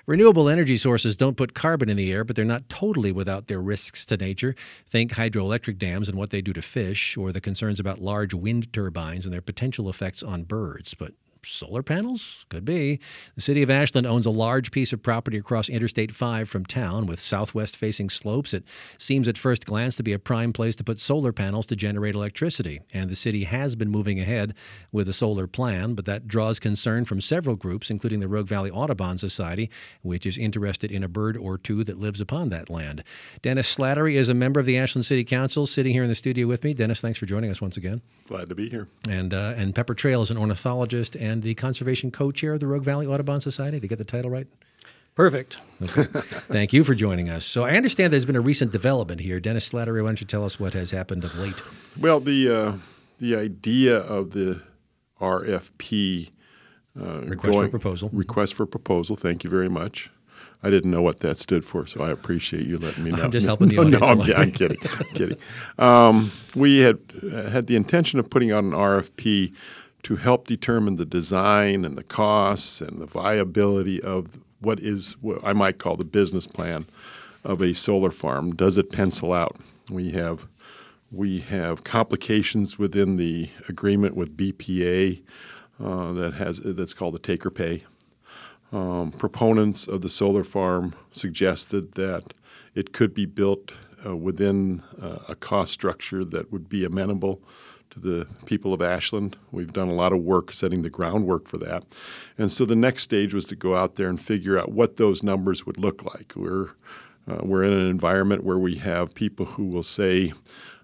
Renewable energy sources don't put carbon in the air, but they're not totally without their risks to nature. Think hydroelectric dams and what they do to fish, or the concerns about large wind turbines and their potential effects on birds. But solar panels? Could be. The city of Ashland owns a large piece of property across Interstate 5 from town with southwest-facing slopes. It seems at first glance to be a prime place to put solar panels to generate electricity. And the city has been moving ahead with a solar plan, but that draws concern from several groups, including the Rogue Valley Audubon Society, which is interested in a bird or two that lives upon that land. Dennis Slattery is a member of the Ashland City Council, sitting here in the studio with me. Dennis, thanks for joining us once again. Glad to be here. And Pepper Trail is an ornithologist and the conservation co-chair of the Rogue Valley Audubon Society. Did I get the title right? Perfect. Okay. Thank you for joining us. So I understand there's been a recent development here. Dennis Slattery, why don't you tell us what has happened of late? Well, the idea of the RFP request for proposal. Thank you very much. I didn't know what that stood for, so I appreciate you letting me know. I'm just helping the audience. I'm kidding. We had the intention of putting out an RFP to help determine the design and the costs and the viability of what I might call the business plan of a solar farm. Does it pencil out? We have complications within the agreement with BPA that's called the take or pay. Proponents of the solar farm suggested that it could be built within a cost structure that would be amenable to the people of Ashland. We've done a lot of work setting the groundwork for that. And so the next stage was to go out there and figure out what those numbers would look like. We're in an environment where we have people who will say,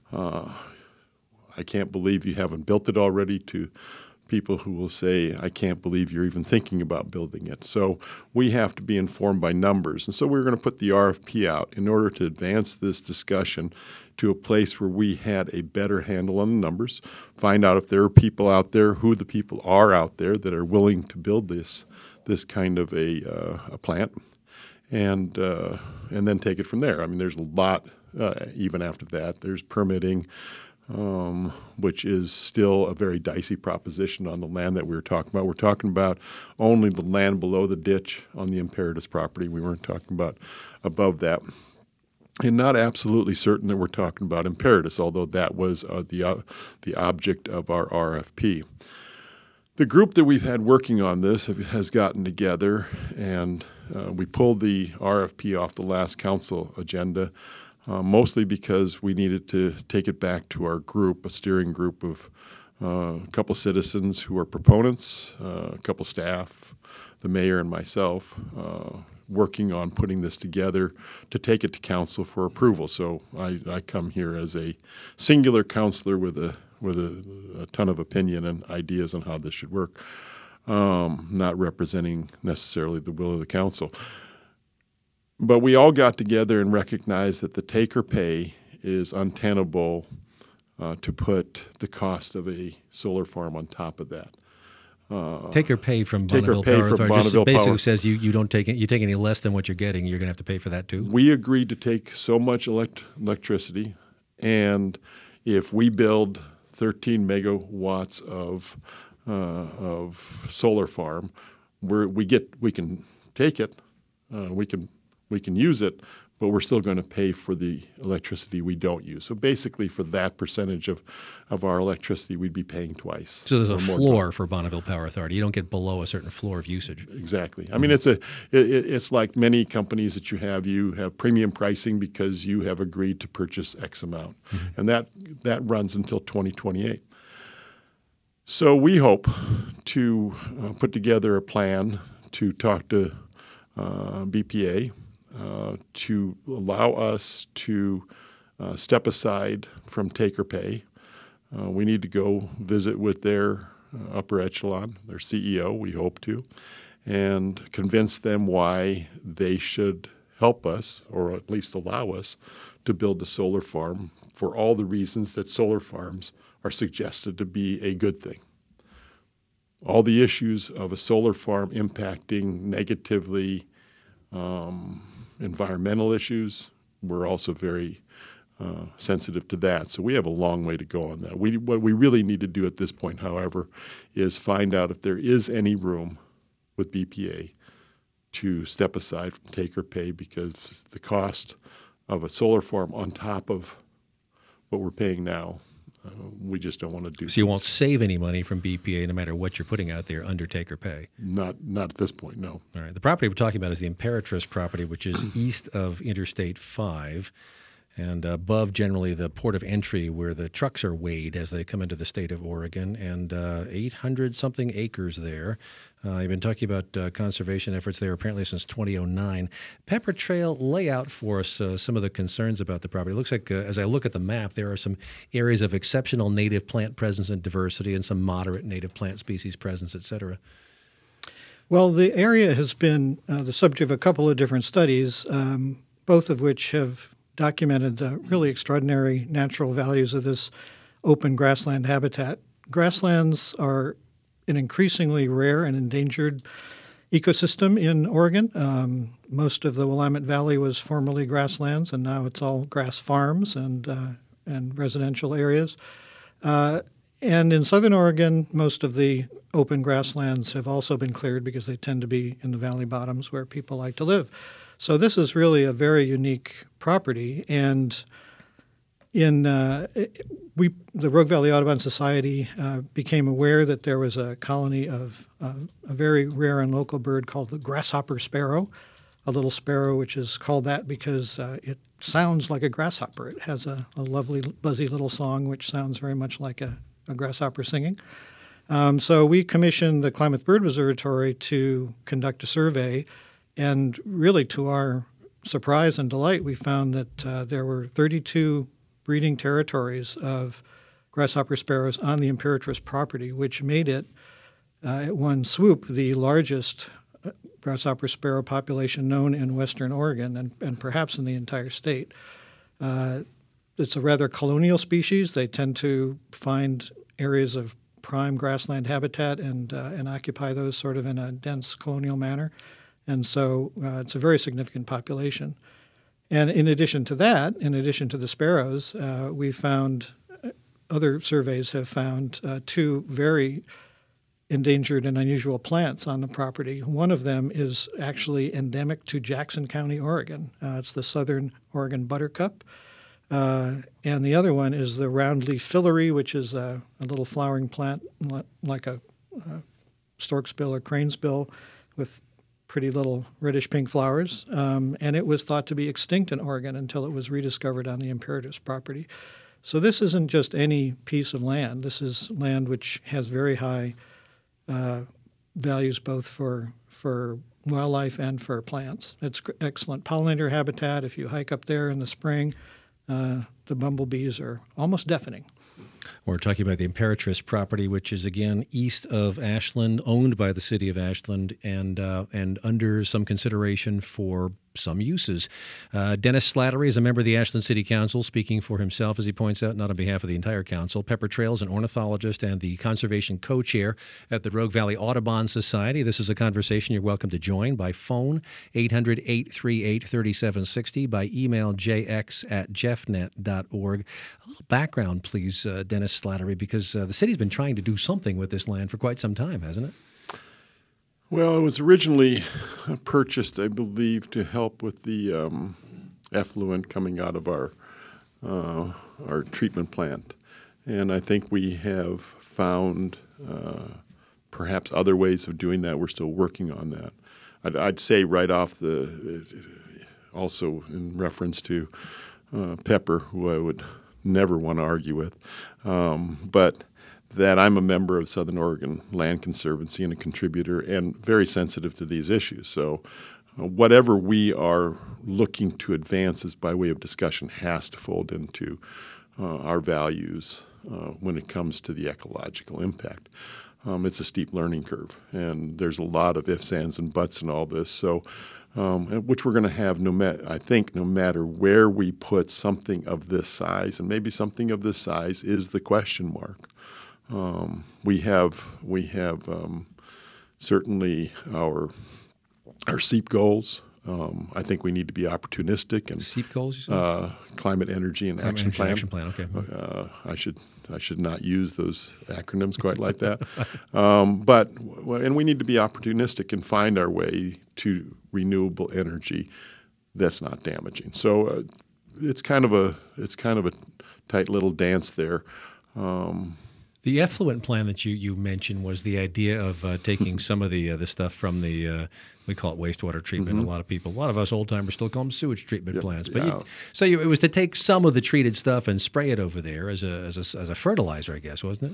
I can't believe you haven't built it already, to people who will say, I can't believe you're even thinking about building it. So we have to be informed by numbers. And so we're going to put the RFP out in order to advance this discussion to a place where we had a better handle on the numbers, find out if there are people out there, who the people are out there that are willing to build this kind of a plant, and then take it from there. I mean, there's a lot even after that. There's permitting, which is still a very dicey proposition on the land that we were talking about. We're talking about only the land below the ditch on the Imperatus property. We weren't talking about above that. And not absolutely certain that we're talking about Imperatus, although that was the object of our RFP. The group that we've had working on this has gotten together, and we pulled the RFP off the last council agenda, mostly because we needed to take it back to our group, a steering group of a couple citizens who are proponents, a couple staff, the mayor and myself, working on putting this together to take it to council for approval. So I come here as a singular counselor with a ton of opinion and ideas on how this should work, not representing necessarily the will of the council. But we all got together and recognized that the take or pay is untenable to put the cost of a solar farm on top of that. Take or pay from Bonneville Power Authority just basically says you don't take any less than what you're getting. You're going to have to pay for that too. We agreed to take so much electricity, and if we build 13 megawatts of solar farm, we can take it, we can use it, but we're still going to pay for the electricity we don't use. So basically, for that percentage of our electricity, we'd be paying twice. So there's a floor for Bonneville Power Authority. You don't get below a certain floor of usage. Exactly. I mean, it's like many companies that you have premium pricing because you have agreed to purchase X amount, and that runs until 2028. So we hope to put together a plan to talk to BPA, to allow us to step aside from take or pay. We need to go visit with their upper echelon, their CEO, we hope to, and convince them why they should help us, or at least allow us, to build a solar farm for all the reasons that solar farms are suggested to be a good thing. All the issues of a solar farm impacting negatively environmental issues, we're also very sensitive to that. So we have a long way to go on that. What we really need to do at this point, however, is find out if there is any room with BPA to step aside from take or pay because the cost of a solar farm on top of what we're paying now, we just don't want to do. So you won't save any money from BPA no matter what you're putting out there under take or pay? Not at this point, no. All right. The property we're talking about is the Imperatrice property, which is east of Interstate 5 and above generally the port of entry where the trucks are weighed as they come into the state of Oregon, and 800-something acres there. You've been talking about conservation efforts there apparently since 2009. Pepper Trail, lay out for us some of the concerns about the property. It looks like, as I look at the map, there are some areas of exceptional native plant presence and diversity and some moderate native plant species presence, et cetera. Well, the area has been the subject of a couple of different studies, both of which have documented the really extraordinary natural values of this open grassland habitat. Grasslands are an increasingly rare and endangered ecosystem in Oregon. Most of the Willamette Valley was formerly grasslands, and now it's all grass farms and residential areas. And in southern Oregon, most of the open grasslands have also been cleared because they tend to be in the valley bottoms where people like to live. So this is really a very unique property, and the Rogue Valley Audubon Society became aware that there was a colony of a very rare and local bird called the grasshopper sparrow, a little sparrow which is called that because it sounds like a grasshopper. It has a lovely buzzy little song which sounds very much like a grasshopper singing. So we commissioned the Klamath Bird Observatory to conduct a survey, and really to our surprise and delight, we found that there were 32 breeding territories of grasshopper sparrows on the Imperatrice property, which made it, at one swoop, the largest grasshopper sparrow population known in western Oregon and perhaps in the entire state. It's a rather colonial species. They tend to find areas of prime grassland habitat and occupy those sort of in a dense colonial manner. And so it's a very significant population. And in addition to that, in addition to the sparrows, we found, other surveys have found two very endangered and unusual plants on the property. One of them is actually endemic to Jackson County, Oregon. It's the southern Oregon buttercup. And the other one is the roundleaf fillery, which is a little flowering plant like a stork's bill or crane's bill with pretty little reddish-pink flowers, and it was thought to be extinct in Oregon until it was rediscovered on the Imperatrice property. So this isn't just any piece of land. This is land which has very high values both for wildlife and for plants. It's excellent pollinator habitat. If you hike up there in the spring, the bumblebees are almost deafening. We're talking about the Imperatrice property, which is, again, east of Ashland, owned by the city of Ashland, and under some consideration for some uses. Dennis Slattery is a member of the Ashland City Council, speaking for himself, as he points out, not on behalf of the entire council. Pepper Trail is an ornithologist and the conservation co-chair at the Rogue Valley Audubon Society. This is a conversation you're welcome to join by phone, 800-838-3760, by email jx@jeffnet.org. A little background, please, Dennis Slattery, because the city's been trying to do something with this land for quite some time, hasn't it? Well, it was originally purchased, I believe, to help with the effluent coming out of our treatment plant. And I think we have found perhaps other ways of doing that. We're still working on that. I'd say right off also in reference to Pepper, who I would never want to argue with, but that I'm a member of Southern Oregon Land Conservancy and a contributor and very sensitive to these issues. So whatever we are looking to advance as by way of discussion has to fold into our values when it comes to the ecological impact. It's a steep learning curve, and there's a lot of ifs, ands, and buts in all this. So, which we're going to have no matter where we put something of this size, and maybe something of this size is the question mark. We have certainly our SEEP goals, I think we need to be opportunistic and SEEP goals, you said? climate, energy, and action plan. Action plan, okay. I should not use those acronyms quite like that. And we need to be opportunistic and find our way to renewable energy that's not damaging. So it's kind of a tight little dance there. The effluent plan that you mentioned was the idea of taking some of the stuff from the we call it wastewater treatment. A lot of us old timers still call them sewage treatment plants. But it was to take some of the treated stuff and spray it over there as a fertilizer, I guess, wasn't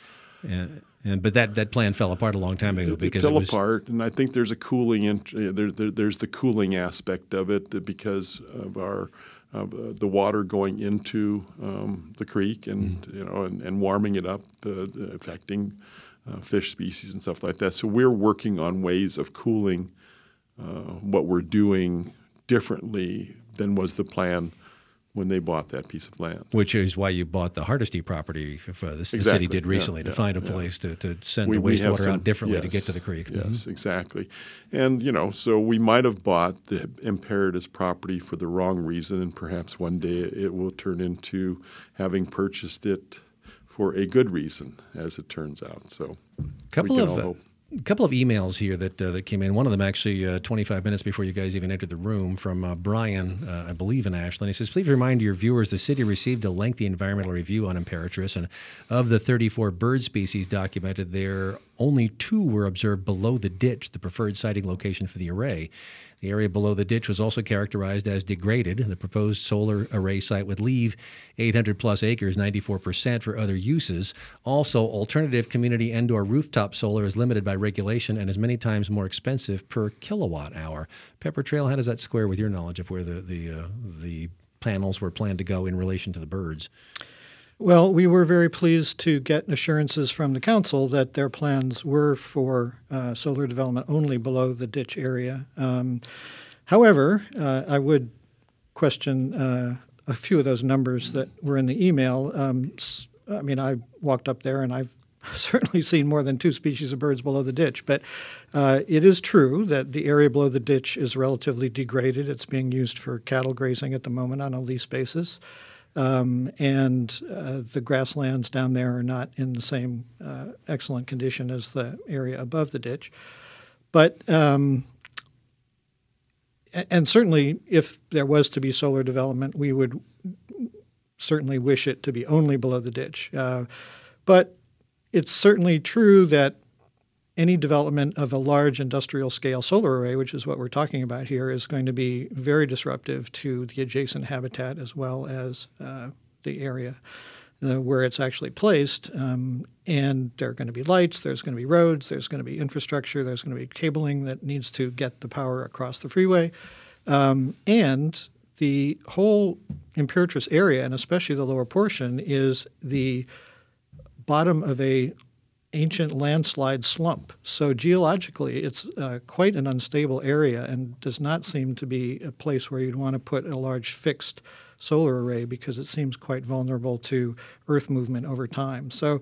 it? But that plan fell apart a long time ago because it fell apart, and I think there's a cooling. There's the cooling aspect of it because of the water going into the creek and warming it up, affecting fish species and stuff like that. So we're working on ways of cooling what we're doing differently than was the plan when they bought that piece of land. Which is why you bought the Hardesty property, the city did recently, to find a place to send the wastewater out differently to get to the creek. Yes, exactly. And, so we might have bought the Imperatus property for the wrong reason, and perhaps one day it will turn into having purchased it for a good reason, as it turns out. So we can all hope. A couple of emails here that came in. One of them actually 25 minutes before you guys even entered the room from Brian, I believe in Ashland. He says, please remind your viewers the city received a lengthy environmental review on Imperatrice, and of the 34 bird species documented there, only 2 were observed below the ditch, the preferred sighting location for the array. The area below the ditch was also characterized as degraded. The proposed solar array site would leave 800-plus acres, 94%, for other uses. Also, alternative community indoor rooftop solar is limited by regulation and is many times more expensive per kilowatt hour. Pepper Trail, how does that square with your knowledge of where the panels were planned to go in relation to the birds? Well, we were very pleased to get assurances from the council that their plans were for solar development only below the ditch area. However, I would question a few of those numbers that were in the email. I walked up there and I've certainly seen more than 2 species of birds below the ditch, but it is true that the area below the ditch is relatively degraded. It's being used for cattle grazing at the moment on a lease basis. And the grasslands down there are not in the same excellent condition as the area above the ditch. But and certainly, if there was to be solar development, we would certainly wish it to be only below the ditch. But it's certainly true that any development of a large industrial-scale solar array, which is what we're talking about here, is going to be very disruptive to the adjacent habitat as well as the area where it's actually placed. And there are going to be lights, there's going to be roads, there's going to be infrastructure, there's going to be cabling that needs to get the power across the freeway. And the whole Imperatrice area, and especially the lower portion, is the bottom of a ancient landslide slump. So geologically, it's quite an unstable area and does not seem to be a place where you'd want to put a large fixed solar array because it seems quite vulnerable to earth movement over time. So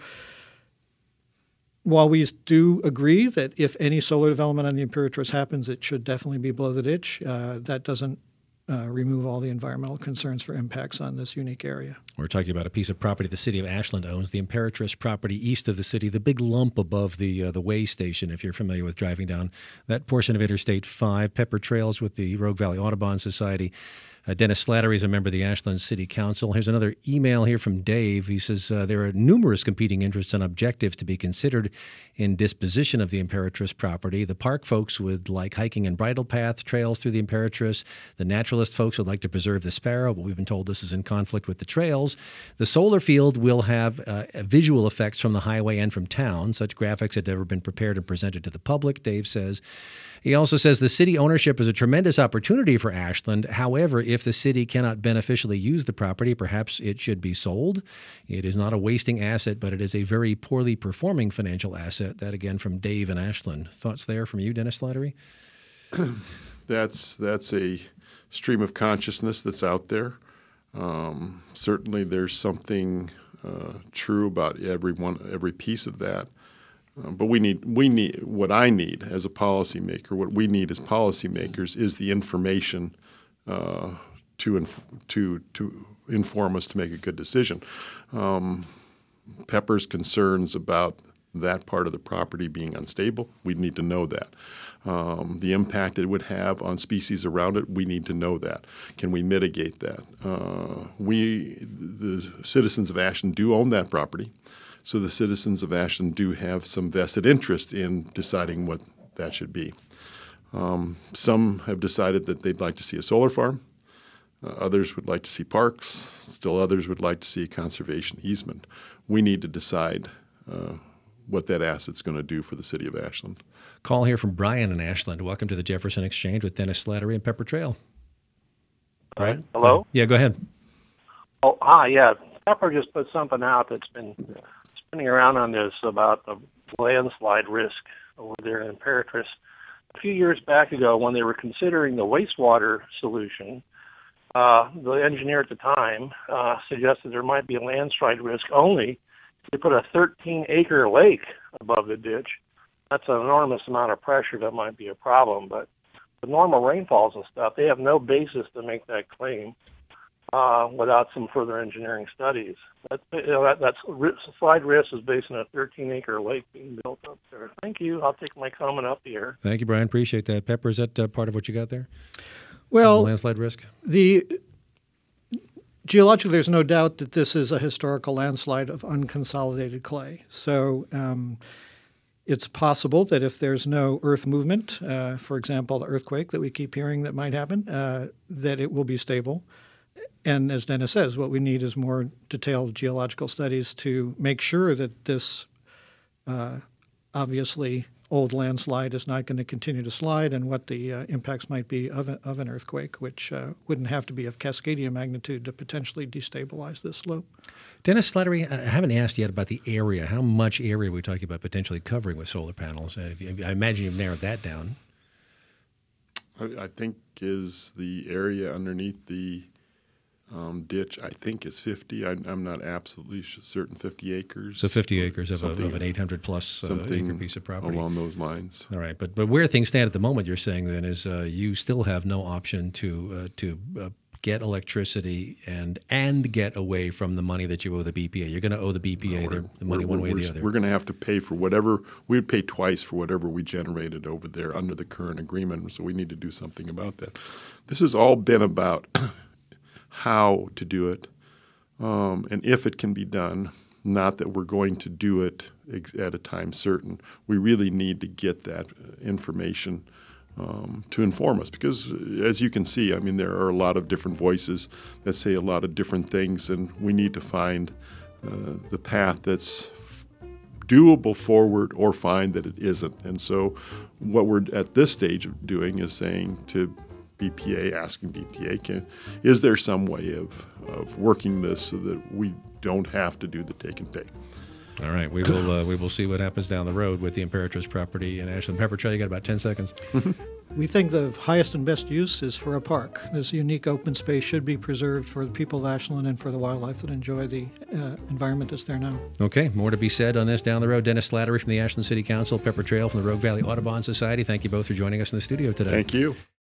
while we do agree that if any solar development on the Imperatrice happens, it should definitely be below the ditch, that doesn't remove all the environmental concerns for impacts on this unique area. We're talking about a piece of property the city of Ashland owns, the Imperatrice property east of the city, the big lump above the way station, if you're familiar with driving down that portion of Interstate 5, Pepper Trails with the Rogue Valley Audubon Society. Dennis Slattery is a member of the Ashland City Council. Here's another email here from Dave. He says, there are numerous competing interests and objectives to be considered in disposition of the Imperatrice property. The park folks would like hiking and bridle path trails through the Imperatrice. The naturalist folks would like to preserve the sparrow, but we've been told this is in conflict with the trails. The solar field will have visual effects from the highway and from town. Such graphics had never been prepared and presented to the public, Dave says. He also says the city ownership is a tremendous opportunity for Ashland. However, if the city cannot beneficially use the property, perhaps it should be sold. It is not a wasting asset, but it is a very poorly performing financial asset. That again from Dave in Ashland. Thoughts there from you, Dennis Slattery? That's a stream of consciousness that's out there. Certainly there's something true about every piece of that. But we need what I need as a policymaker. What we need as policymakers is the information to inform us to make a good decision. Pepper's concerns about that part of the property being unstable, we need to know that. The impact it would have on species around it, we need to know that. Can we mitigate that? The citizens of Ashland do own that property, so the citizens of Ashland do have some vested interest in deciding what that should be. Some have decided that they'd like to see a solar farm. Others would like to see parks. Still others would like to see a conservation easement. We need to decide what that asset's going to do for the city of Ashland. Call here from Brian in Ashland. Welcome to the Jefferson Exchange with Dennis Slattery and Pepper Trail. Brian? Hello? Yeah, go ahead. Oh, hi, yeah. Pepper just put something out that's been spinning around on this about the landslide risk over there in Imperatrice. A few years back ago, when they were considering the wastewater solution, the engineer at the time suggested there might be a landslide risk only if they put a 13-acre lake above the ditch. That's an enormous amount of pressure that might be a problem, but the normal rainfalls and stuff, they have no basis to make that claim without some further engineering studies. That's slide risk is based on a 13-acre lake being built up there. Thank you. I'll take my comment up here. Thank you, Brian. Appreciate that. Pepper, is that part of what you got there? Well, landslide risk? Geologically, there's no doubt that this is a historical landslide of unconsolidated clay. So it's possible that if there's no earth movement, for example, the earthquake that we keep hearing that might happen, that it will be stable. And as Dennis says, what we need is more detailed geological studies to make sure that this obviously old landslide is not going to continue to slide, and what the impacts might be of an earthquake, which wouldn't have to be of Cascadia magnitude to potentially destabilize this slope. Dennis Slattery, I haven't asked yet about the area. How much area are we talking about potentially covering with solar panels? I imagine you've narrowed that down. I think is the area underneath the ditch, I think is 50. I'm not absolutely certain. 50 acres. So 50 acres of an 800-plus acre piece of property. Along those lines. All right, but where things stand at the moment, you're saying then is you still have no option to get electricity and get away from the money that you owe the BPA. You're going to owe the BPA the money one way or the other. We're going to have to pay for whatever we'd pay twice for whatever we generated over there under the current agreement. So we need to do something about that. This has all been about how to do it, and if it can be done, not that we're going to do it at a time certain. We really need to get that information to inform us, because as you can see, I mean, there are a lot of different voices that say a lot of different things, and we need to find the path that's doable forward or find that it isn't. And so what we're at this stage of doing is saying to BPA, asking BPA, is there some way of working this so that we don't have to do the take and pay? All right, we will see what happens down the road with the Imperatrice property in Ashland. Pepper Trail, you got about 10 seconds. We think the highest and best use is for a park. This unique open space should be preserved for the people of Ashland and for the wildlife that enjoy the environment that's there now. Okay, more to be said on this down the road. Dennis Slattery from the Ashland City Council, Pepper Trail from the Rogue Valley Audubon Society. Thank you both for joining us in the studio today. Thank you.